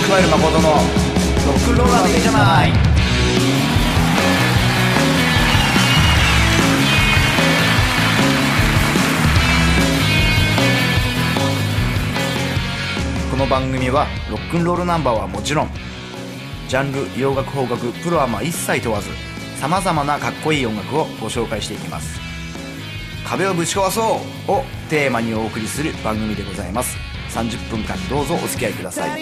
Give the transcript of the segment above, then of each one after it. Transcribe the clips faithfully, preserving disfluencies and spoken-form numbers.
クワイル誠のロックンローラーでいいじゃない。この番組はロックンロールナンバーはもちろん、ジャンル、洋楽、邦楽、プロアマ一切問わず、さまざまなかっこいい音楽をご紹介していきます。壁をぶち壊そうをテーマにお送りする番組でございます。さんじゅっぷんかんどうぞお付き合いください。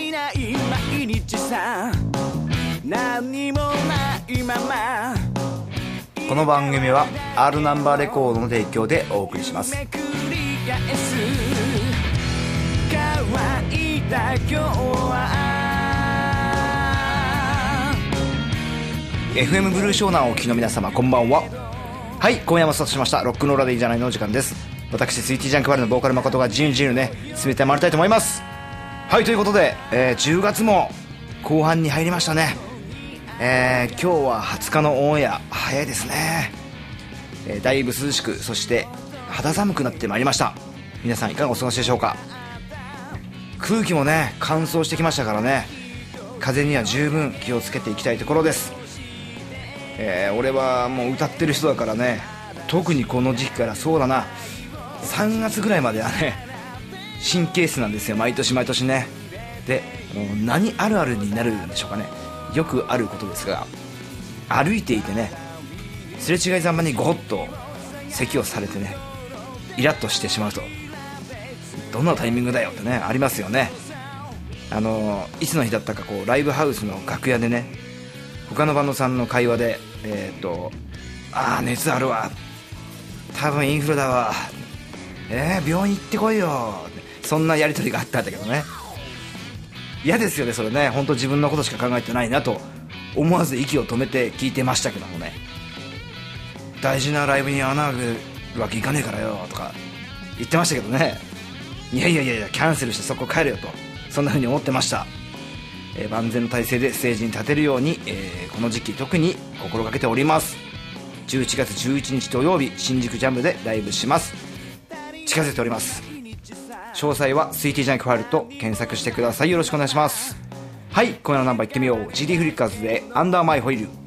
この番組は R ナンバーレコードの提供でお送りします。エフエム ブルー湘南をお聞きの皆様、こんばんは。はい、今夜もスタートしましたロックンローラーでいいじゃないのお時間です。私スイーティージャンクバルのボーカル誠が自由に自由にね進めてまいりたいと思います。はい、ということで、えー、じゅうがつも後半に入りましたね。えー、今日ははつかのオンエア、早いですね。えー、だいぶ涼しく、そして肌寒くなってまいりました。皆さんいかがお過ごしでしょうか。空気もね乾燥してきましたからね、風には十分気をつけていきたいところです。えー、俺はもう歌ってる人だからね、特にこの時期から、そうだなさんがつぐらいまではね神経質なんですよ、毎年毎年ね。で、何あるあるになるんでしょうかね。よくあることですが、歩いていてねすれ違いざまにゴホッと咳をされてね、イラッとしてしまうと、どんなタイミングだよってねありますよね。あのいつの日だったか、こうライブハウスの楽屋でね、他のバンドさんの会話で、えー、っとあー熱あるわ、多分インフルだわ、えー、病院行ってこいよ、そんなやり取りがあったんだけどね。嫌ですよねそれね。本当自分のことしか考えてないなと思わず息を止めて聞いてましたけどもね。大事なライブに穴あるわけいかねえからよとか言ってましたけどね。いやいやいやいや、キャンセルしてそこ帰るよと、そんな風に思ってました。えー、万全の体制でステージに立てるように、えー、この時期特に心がけております。じゅういちがつじゅういちにち土曜日、新宿ジャムでライブします。近づいております。詳細はスイーティージャンクファイルと検索してください。よろしくお願いします。はい、今夜のナンバーいってみよう。 ジーディー フリッカーズでアンダーマイホイール。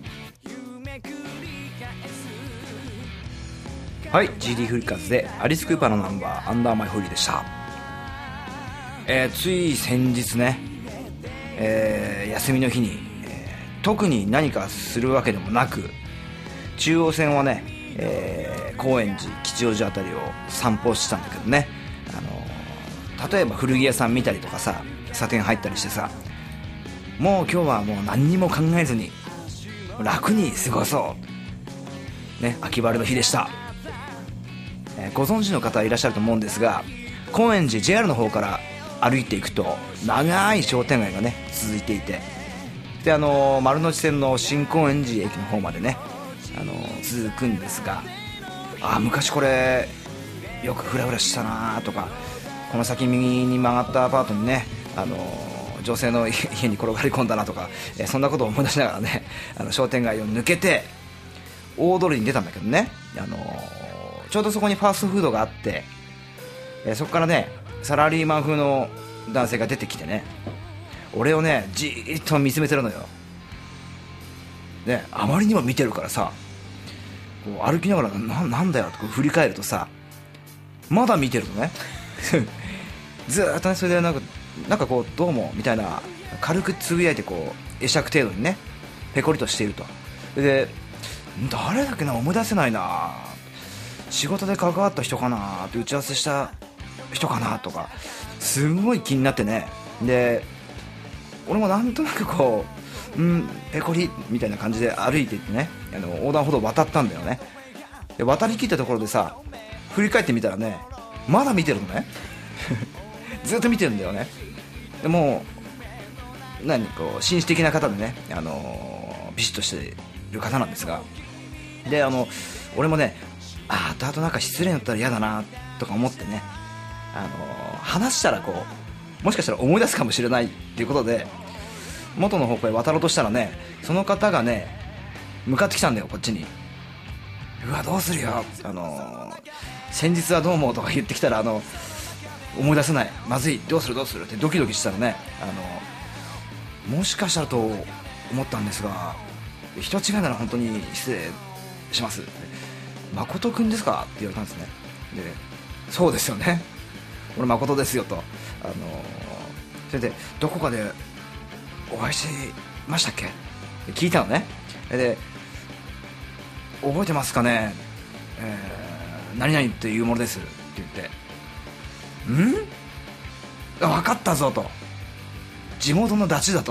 はい、 ジーディー フリッカーズでアリス・クーパーのナンバーアンダーマイホイールでした。えー、つい先日ね、えー、休みの日に、えー、特に何かするわけでもなく、中央線はね、えー、高円寺吉祥寺あたりを散歩したんだけどね、あのー、例えば古着屋さん見たりとかさ、査店入ったりしてさ、もう今日はもう何にも考えずに楽に過ごそうね、秋晴れの日でした。えー、ご存知の方いらっしゃると思うんですが、高円寺 ジェイアール の方から歩いていくと長い商店街がね続いていて、で、あのー、丸ノ内線の新高円寺駅の方までね、あのー、続くんですが、あ、昔これよくフラフラしたなとか、この先右に曲がったアパートにね、あのー、女性の家に転がり込んだなとか、えー、そんなことを思い出しながらね、あの商店街を抜けて大通りに出たんだけどね、あのー、ちょうどそこにファーストフードがあって、えー、そこからねサラリーマン風の男性が出てきてね、俺をねじーっと見つめてるのよ。ね、あまりにも見てるからさ、こう歩きながら な, なんだよって振り返るとさ、まだ見てるのねずーっとね。それでなんかなんかこうどうもみたいな軽くつぶやいて、こう会釈程度にねペコリとしていると。で、誰だっけな、思い出せないな、仕事で関わった人かなって、打ち合わせした人かなとか、すごい気になってね。で、俺もなんとなくこう、うん、ペコリみたいな感じで歩いていってね、あの横断歩道を渡ったんだよね。で、渡り切ったところでさ、振り返ってみたらね、まだ見てるのねずっと見てるんだよね。でも何こう紳士的な方でね、あのー、ビシッとしてる方なんですが、で、あの俺もね、ああ、あとなんか失礼になったら嫌だなとか思ってね、あのー、話したらこうもしかしたら思い出すかもしれないっていうことで、元の方向へ渡ろうとしたらね、その方がね向かってきたんだよ、こっちに。うわ、どうするよ、あのー、先日はどうもとか言ってきたら、あの思い出せない、まずい、どうするどうするってドキドキしたらね、あのもしかしたらと思ったんですが、人違いなら本当に失礼します、誠くんですかって言われたんですね。で、そうですよね、俺誠ですよと、あのそれでどこかでお会いしましたっけ聞いたのね。で、覚えてますかね、えー、何々っていうものですって言って、ん分かったぞと、地元のダチだと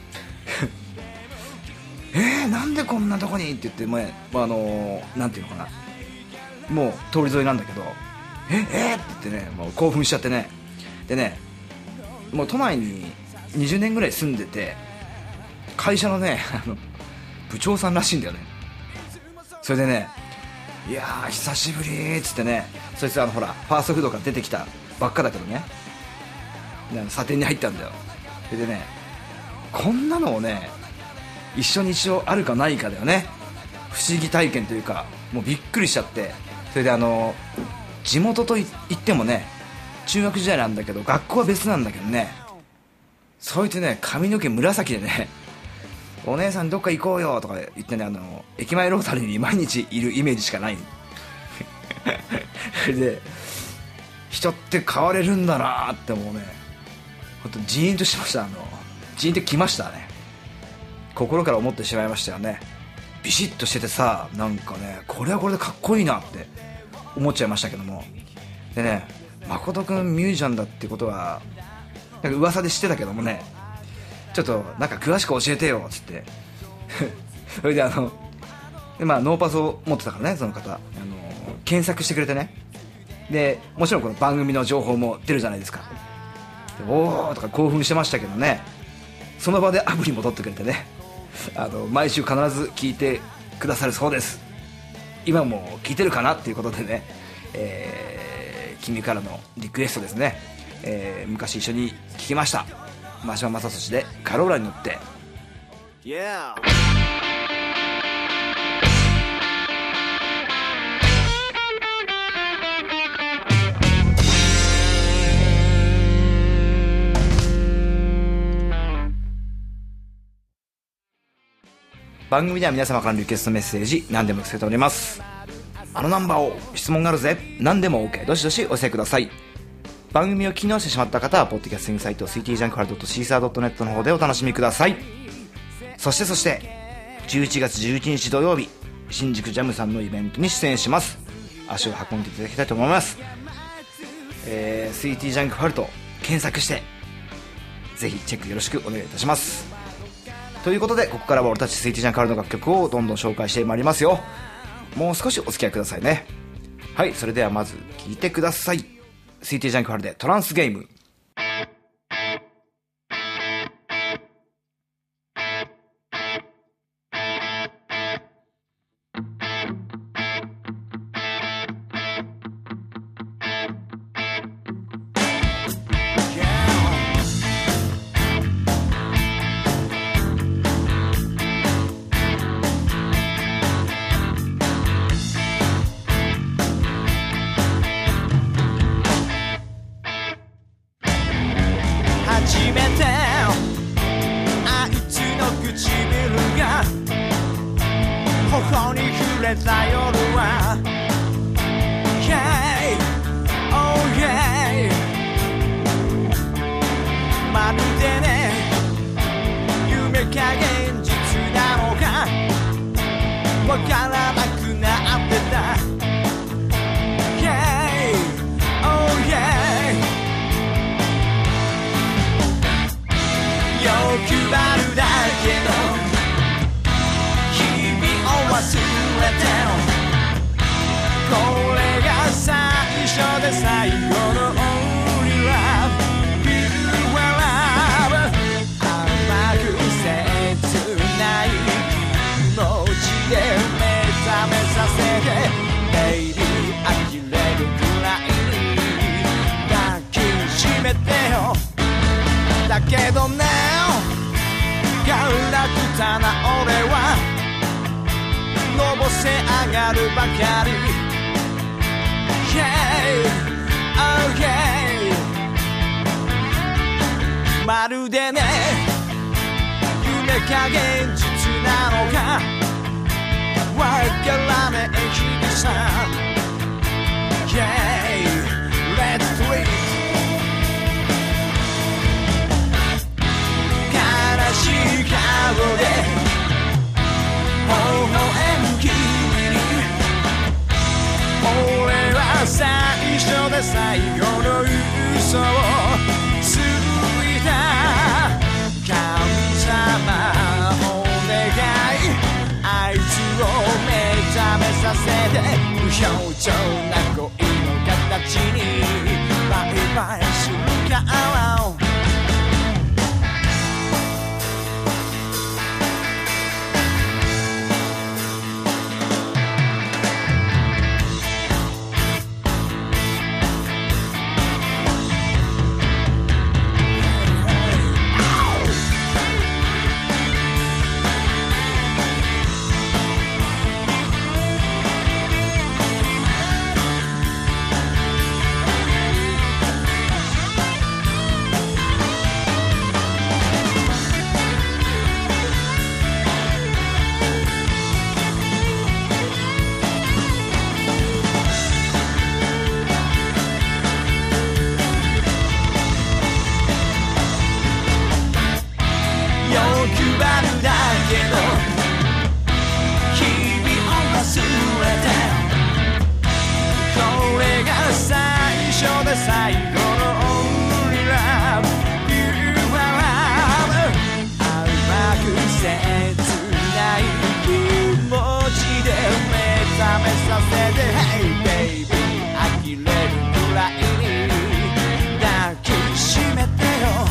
えー、なんでこんなとこにって言って、もう、まあ、あのー、なんていうのかな、もう通り沿いなんだけど、ええー、って言ってね、もう興奮しちゃってね。でね、もう都内ににじゅうねんぐらい住んでて、会社のねあの部長さんらしいんだよね。それでね、いやー久しぶりっつってね、そいつあのほらファーストフードから出てきたばっかだけどね、査定に入ったんだよ。それでね、こんなのをね一緒に一生あるかないかだよね。不思議体験というか、もうびっくりしちゃって。それであの地元とい言ってもね、中学時代なんだけど学校は別なんだけどね、そう言ってね、髪の毛紫でね、お姉さんどっか行こうよとか言ってね、あの駅前ロータリーに毎日いるイメージしかないそれで、人って変われるんだなってもうね、本当ジーンとしました。あのジーンときましたね。心から思ってしまいましたよね。ビシッとしててさ、なんかね、これはこれでかっこいいなって思っちゃいましたけども。でね、誠くんミュージシャンだってことはなんか噂で知ってたけどもね、ちょっとなんか詳しく教えてよっつってそれであので、まあ、ノーパスを持ってたからね、その方、あの検索してくれてね。でもちろんこの番組の情報も出るじゃないですか。おーとか興奮してましたけどね、その場でアプリも取ってくれてね、あの毎週必ず聞いてくださるそうです。今も聞いてるかなっていうことでね、えー、君からのリクエストですね、えー、昔一緒に聞きました真島正俊でカローラに乗って、yeah!番組では皆様からのリクエストメッセージ何でも寄せております。あのナンバーを質問があるぜ、何でも OK、 どしどしお寄せください。番組を気にしてしまった方はポッドキャスティングサイト シーティージャンクファイル ドットシーサー ドットネット の方でお楽しみください。そしてそしてじゅういちがつじゅういちにち土曜日、新宿ジャムさんのイベントに出演します。足を運んでいただきたいと思います。えー、シーティージャンクファイルと検索してぜひチェックよろしくお願いいたします。ということで、ここからは俺たちスイーティージャンカールの楽曲をどんどん紹介してまいりますよ。もう少しお付き合いくださいね。はい、それではまず聴いてください。スイーティージャンカールでトランスゲーム。だけどね、ガラクタな俺はのぼせ上がるばかり。 Hey, oh hey、 まるでねれか現実なのかわからねえ日々さ Yeah, let's do it 悲しい顔で微笑む君に俺は最初で最後の嘘をついた神様お願いあいつを目覚めさせて無表情な恋の形にバイバイするか最後の Only Love You are Love 甘く切ない気持ちで目覚めさせて Hey baby 呆れるくらいに抱きしめてよ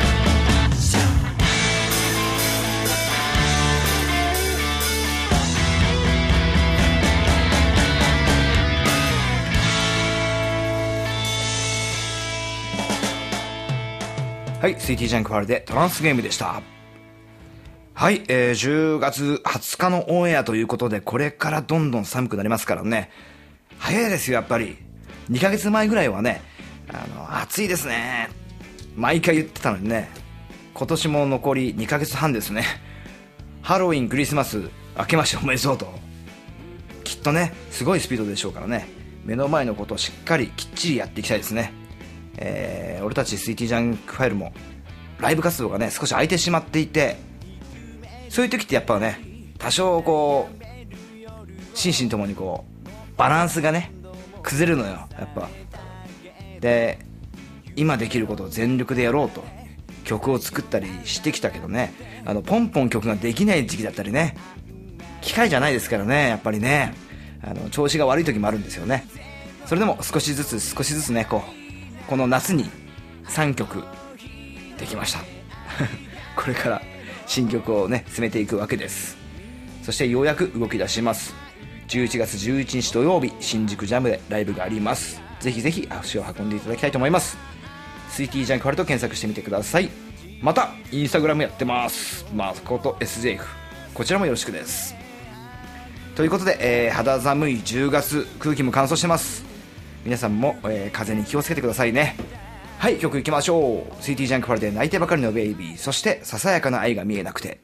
はい、シーティー ジャンクファルでトランスゲームでした。はい、えー、じゅうがつはつかのオンエアということで、これからどんどん寒くなりますからね。早いですよ、やっぱり。にかげつまえぐらいはね、あの、暑いですね。毎回言ってたのにね、今年も残りにかげつはんですね。ハロウィン、クリスマス、明けましておめでとうと。きっとね、すごいスピードでしょうからね。目の前のことをしっかりきっちりやっていきたいですね。えー、俺たち シーティー ジャンクファイルもライブ活動がね少し空いてしまっていて、そういう時ってやっぱね多少こう心身ともにこうバランスがね崩れるのよやっぱで、今できることを全力でやろうと曲を作ったりしてきたけどね、あのポンポン曲ができない時期だったりね、機械じゃないですからね、やっぱりねあの調子が悪い時もあるんですよね。それでも少しずつ少しずつねこうこの夏にさんきょくできましたこれから新曲をね進めていくわけです。そしてようやく動き出します。じゅういちがつじゅういちにち土曜日、新宿ジャムでライブがあります。ぜひぜひ足を運んでいただきたいと思います。 シーティー ジャンクファルと検索してみてください。またインスタグラムやってます。マスコット エスジェーエフ、 こちらもよろしくです。ということで、えー、肌寒いじゅうがつ、空気も乾燥してます。皆さんも、えー、風邪に気をつけてくださいね。はい、曲いきましょう。 シーティー ジャンクファルで泣いてばかりのベイビー、そしてささやかな愛が見えなくて。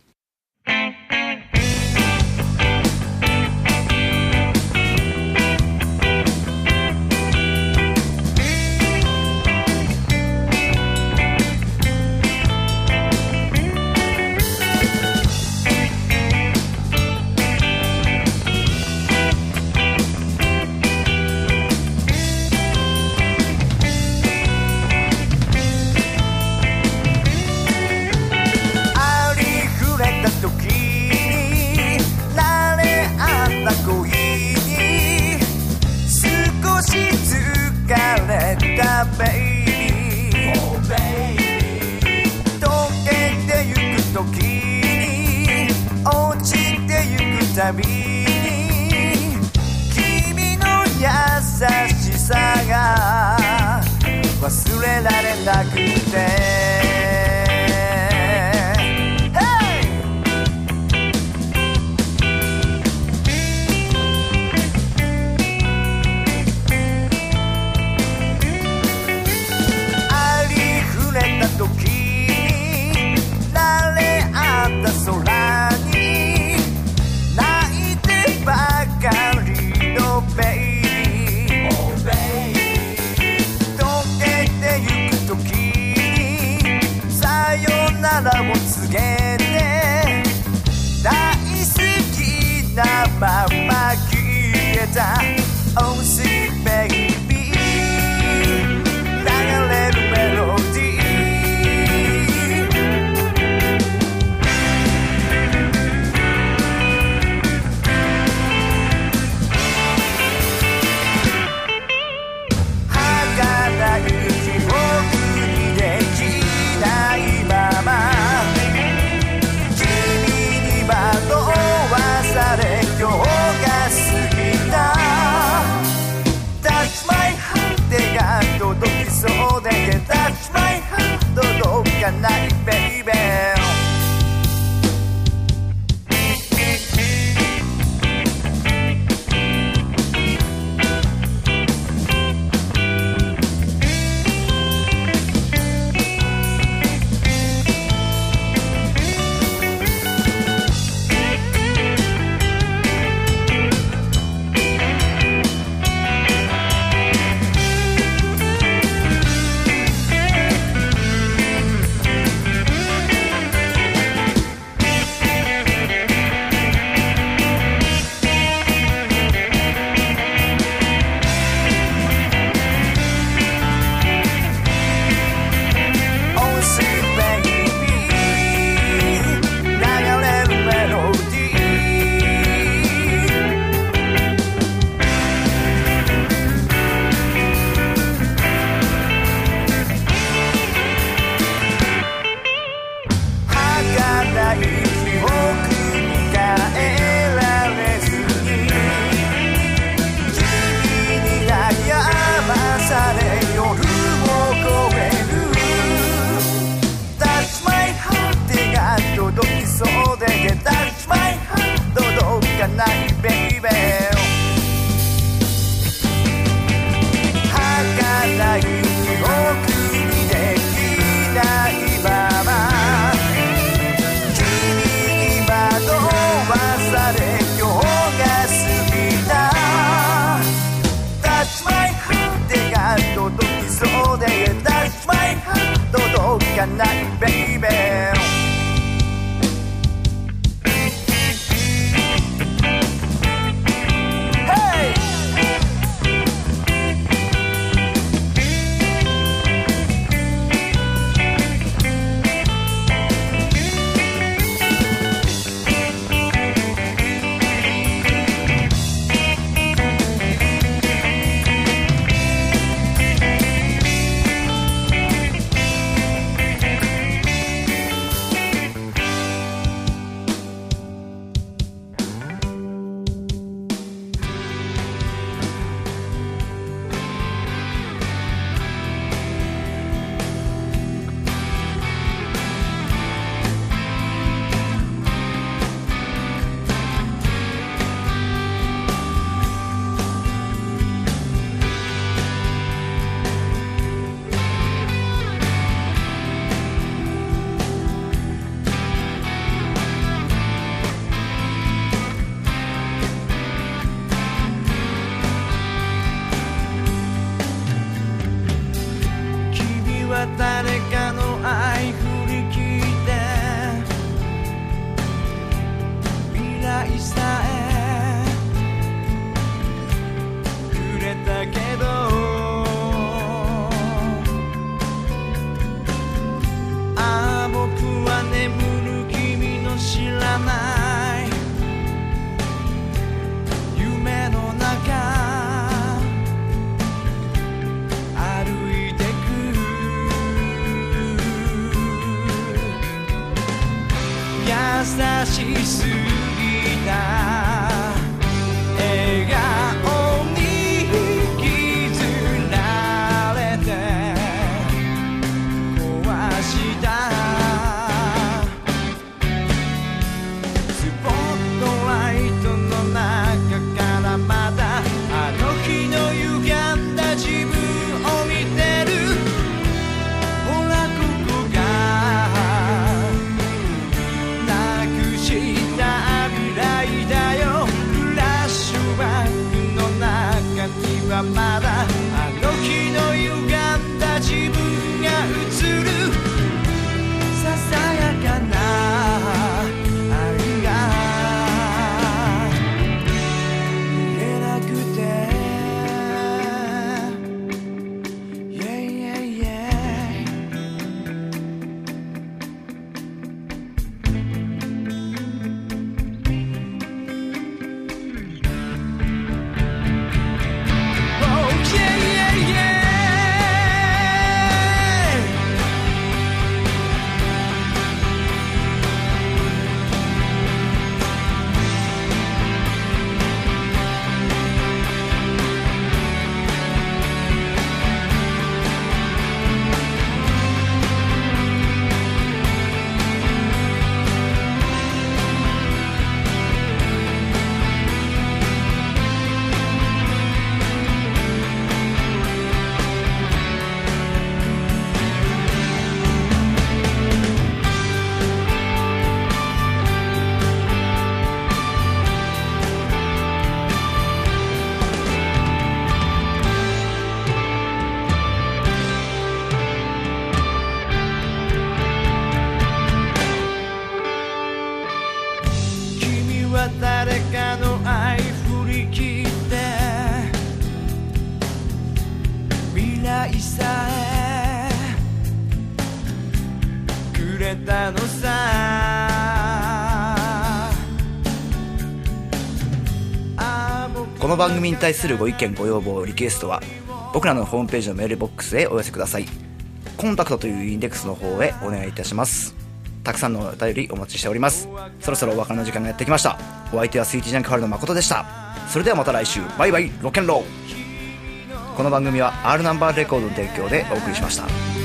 たびに君の優しさが忘れられなくて時に慣れ合っなまま消えた Oh sweet baby 流れるメロディー儚い記憶にできないまま君に惑わされ今日が過ぎた Touch my heart 手が届きそうで Touch my heart 届かない baby誰かの愛振り切って未来さえくれたけどああ僕は眠る君の知らない夢の中優しすぎたたのさ。 この番組に対するご意見ご要望リクエストは僕らのホームページのメールボックスへお寄せください。コンタクトというインデックスの方へお願いいたします。たくさんのお便りお待ちしております。そろそろお別れの時間がやってきました。お相手はスイーティージャンクハルの誠でした。それではまた来週、バイバイロッケンロー。この番組は R ナンバーレコードの提供でお送りしました。